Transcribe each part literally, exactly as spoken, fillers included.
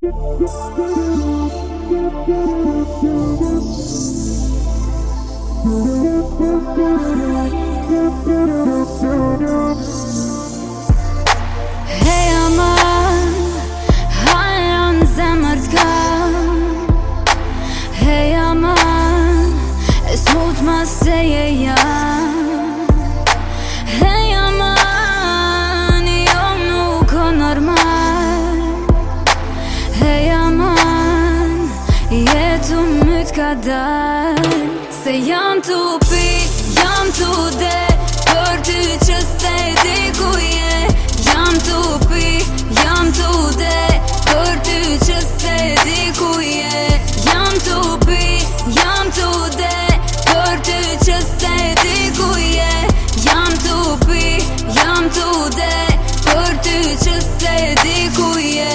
Hey aman, hala në zemër t'kam. Hey aman, e smut ma se je jam. Hey aman, jo nuk o normal. Hey aman, jetu my t'ka dal. Se jam t'u pi, jam t'u de, për ty që se di ku je. Jam t'u pi, jam t'u de, për ty që se di ku je. Jam t'u pi, jam t'u de, për ty që se di ku je. Jam t'u pi, jam t'u de, për ty që se di ku je.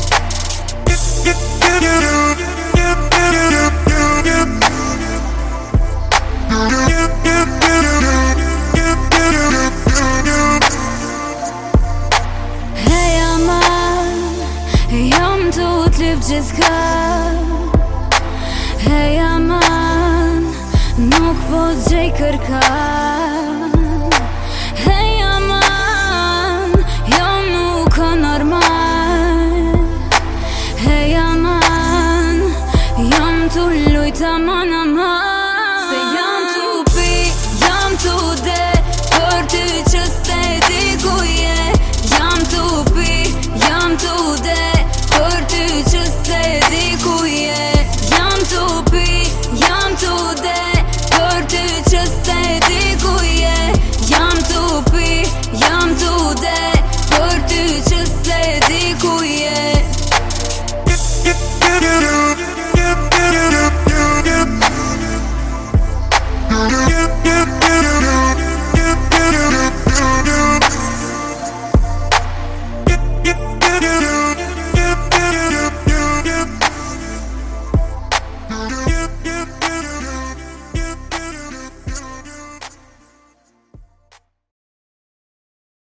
Hey aman, jam t'u t'lip gjithka. Hey aman, nuk po t'gjej kërka. Hey aman, jo nuk o normal. Hey aman, jam t'u lujt aman aman. Se jam t'u pi, jam t'u de, për ty që se di ku je. Jam t'u pi, jam t'u de, për ty që se di ku je. Jam t'u pi, jam t'u de, për ty që se di ku je. Jam t'u pi, jam t'u de, për ty që se di ku je. Yeah.